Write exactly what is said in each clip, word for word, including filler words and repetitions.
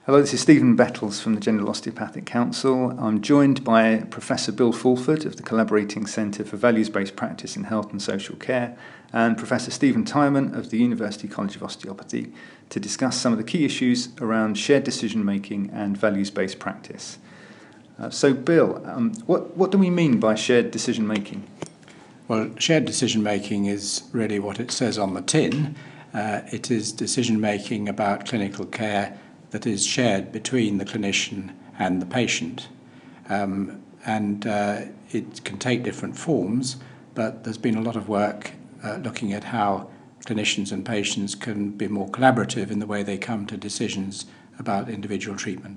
Hello, this is Stephen Bettles from the General Osteopathic Council. I'm joined by Professor Bill Fulford of the Collaborating Centre for Values-Based Practice in Health and Social Care and Professor Stephen Tyman of the University College of Osteopathy to discuss some of the key issues around shared decision-making and values-based practice. Uh, so, Bill, um, what, what do we mean by shared decision-making? Well, shared decision-making is really what it says on the tin. Uh, it is decision-making about clinical care that is shared between the clinician and the patient. Um, and uh, it can take different forms, but there's been a lot of work uh, looking at how clinicians and patients can be more collaborative in the way they come to decisions about individual treatment.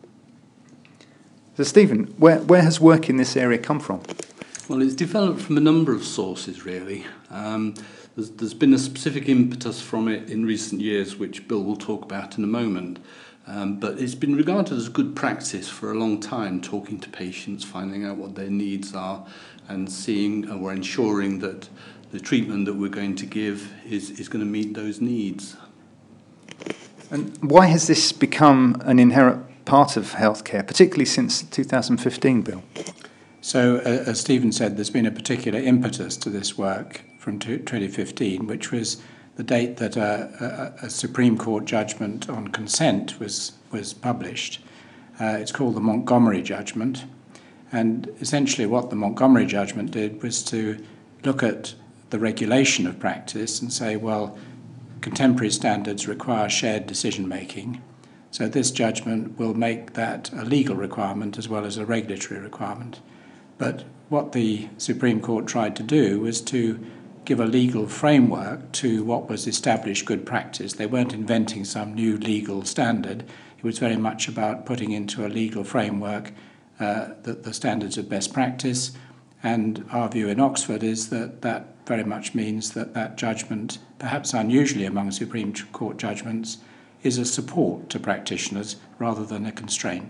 So, Stephen, where, where has work in this area come from? Well, it's developed from a number of sources, really. Um, there's, there's been a specific impetus from it in recent years, which Bill will talk about in a moment. Um, but it's been regarded as good practice for a long time, talking to patients, finding out what their needs are, and seeing or ensuring that the treatment that we're going to give is, is going to meet those needs. And why has this become an inherent part of healthcare, particularly since two thousand fifteen, Bill? So, uh, as Stephen said, there's been a particular impetus to this work from twenty fifteen, which was the date that a, a, a Supreme Court judgment on consent was, was published. Uh, it's called the Montgomery Judgment. And essentially what the Montgomery Judgment did was to look at the regulation of practice and say, well, contemporary standards require shared decision-making. So this judgment will make that a legal requirement as well as a regulatory requirement. But what the Supreme Court tried to do was to give a legal framework to what was established good practice. They weren't inventing some new legal standard. It was very much about putting into a legal framework uh, the, the standards of best practice. And our view in Oxford is that that very much means that that judgment, perhaps unusually among Supreme Court judgments, is a support to practitioners rather than a constraint.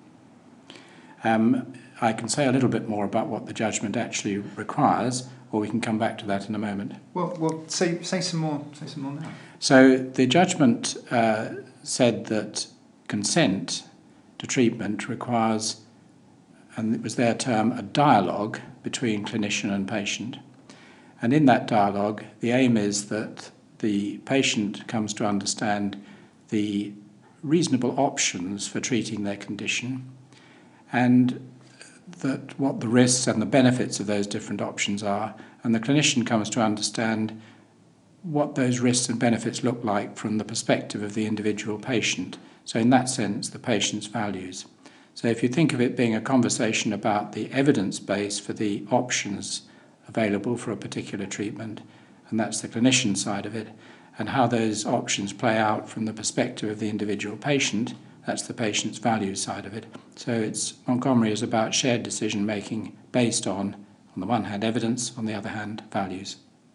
Um, I can say a little bit more about what the judgment actually requires, or we can come back to that in a moment. Well, well, say say some more. Say some more now. So the judgment uh, said that consent to treatment requires, and it was their term, a dialogue between clinician and patient. And in that dialogue, the aim is that the patient comes to understand the reasonable options for treating their condition, and that what the risks and the benefits of those different options are, and the clinician comes to understand what those risks and benefits look like from the perspective of the individual patient. So in that sense, the patient's values. So if you think of it being a conversation about the evidence base for the options available for a particular treatment, and that's the clinician side of it, and how those options play out from the perspective of the individual patient, that's the patient's value side of it. So it's Montgomery is about shared decision-making based on, on the one hand, evidence, on the other hand, values.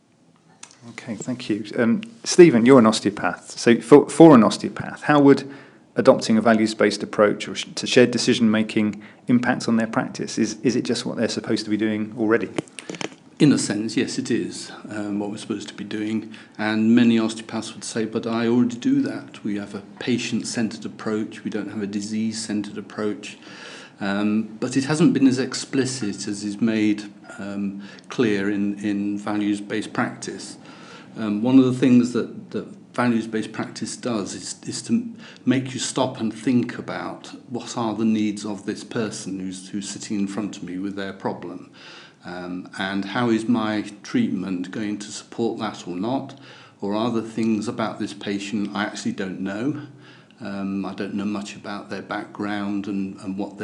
Okay, thank you. Um, Stephen, you're an osteopath. So for, for an osteopath, how would adopting a values-based approach or sh- to shared decision-making impact on their practice? Is, is it just what they're supposed to be doing already? In a sense, yes, it is um, what we're supposed to be doing, and many osteopaths would say, but I already do that. We have a patient-centred approach, we don't have a disease-centred approach, um, but it hasn't been as explicit as is made um, clear in, in values-based practice. Um, one of the things that, that values-based practice does is, is to make you stop and think about what are the needs of this person who's, who's sitting in front of me with their problem. Um, and how is my treatment going to support that or not? Or are there things about this patient I actually don't know? Um, I don't know much about their background and, and what,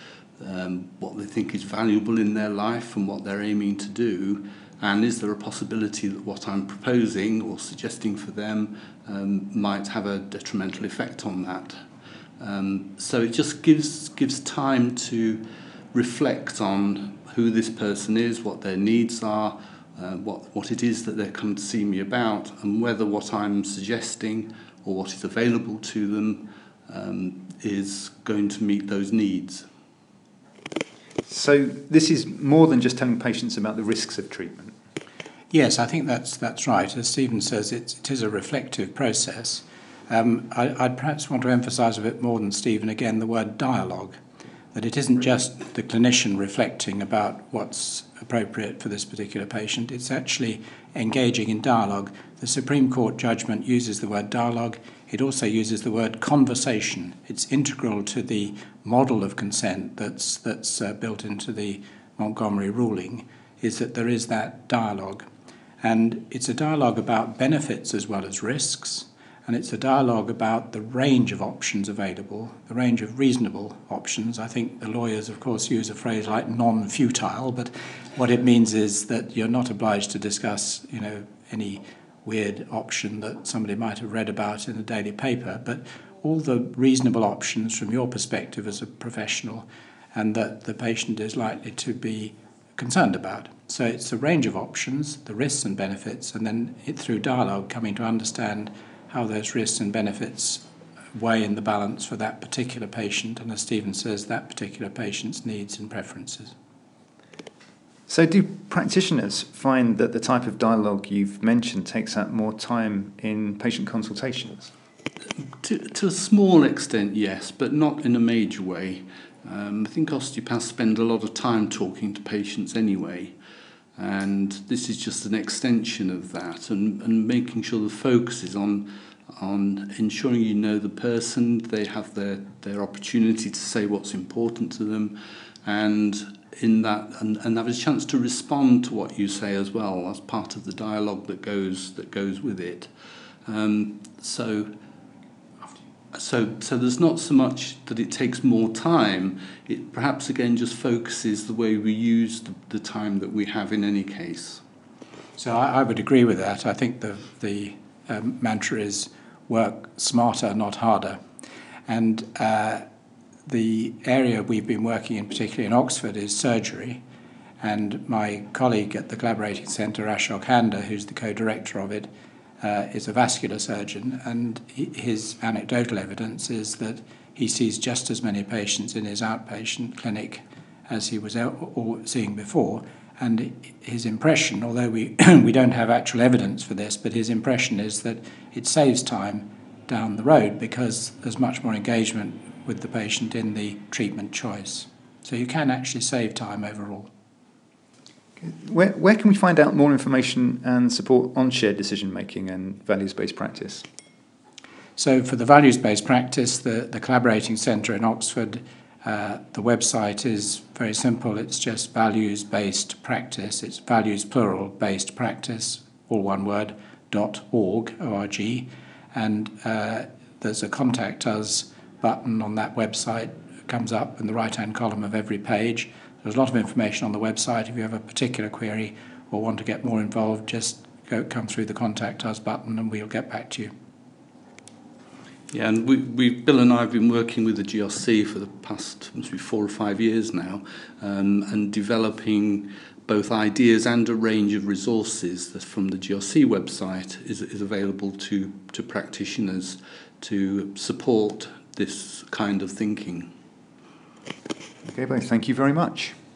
um, what they think is valuable in their life and what they're aiming to do. And is there a possibility that what I'm proposing or suggesting for them um, might have a detrimental effect on that? Um, so it just gives, gives time to reflect on who this person is, what their needs are, uh, what, what it is that they're come to see me about, and whether what I'm suggesting or what is available to them um, is going to meet those needs. So this is more than just telling patients about the risks of treatment. Yes, I think that's that's right. As Stephen says, it's, it is a reflective process. Um, I, I'd perhaps want to emphasise a bit more than Stephen again the word dialogue, that it isn't just the clinician reflecting about what's appropriate for this particular patient, it's actually engaging in dialogue. The Supreme Court judgment uses the word dialogue. It also uses the word conversation. It's integral to the model of consent that's, that's uh, built into the Montgomery ruling, is that there is that dialogue. And it's a dialogue about benefits as well as risks, and it's a dialogue about the range of options available, the range of reasonable options. I think the lawyers, of course, use a phrase like non-futile, but what it means is that you're not obliged to discuss, you know, any weird option that somebody might have read about in a daily paper, but all the reasonable options from your perspective as a professional and that the patient is likely to be concerned about. So it's a range of options, the risks and benefits, and then it, through dialogue coming to understand how those risks and benefits weigh in the balance for that particular patient, and as Stephen says, that particular patient's needs and preferences. So do practitioners find that the type of dialogue you've mentioned takes up more time in patient consultations? To, to a small extent, yes, but not in a major way. Um, I think osteopaths spend a lot of time talking to patients anyway, and this is just an extension of that, and, and making sure the focus is on on ensuring you know the person, they have their, their opportunity to say what's important to them, and in that and, and have a chance to respond to what you say as well as part of the dialogue that goes that goes with it. Um, so so so there's not so much that it takes more time. It perhaps again just focuses the way we use the, the time that we have in any case. So I, I would agree with that. I think the the um, mantra is work smarter, not harder, and uh, the area we've been working in, particularly in Oxford, is surgery. And my colleague at the Collaborating Centre, Ashok Handa, who's the co-director of it, uh, is a vascular surgeon. And he, his anecdotal evidence is that he sees just as many patients in his outpatient clinic as he was out, or seeing before. And his impression, although we, we don't have actual evidence for this, but his impression is that it saves time down the road because there's much more engagement with the patient in the treatment choice. So you can actually save time overall. Where, where can we find out more information and support on shared decision making and values-based practice? So for the values-based practice, the, the Collaborating Centre in Oxford, uh, the website is very simple. It's just values-based practice. It's values plural based practice, all one word, dot org, O R G. And uh, there's a contact us button on that website. It comes up in the right-hand column of every page. There's a lot of information on the website. If you have a particular query or want to get more involved, just go come through the Contact Us button and we'll get back to you. Yeah, and we, we, Bill and I have been working with the G R C for the past must be four or five years now, um, and developing both ideas and a range of resources that from the G R C website is, is available to, to practitioners to support this kind of thinking. Okay, both. Thank you very much.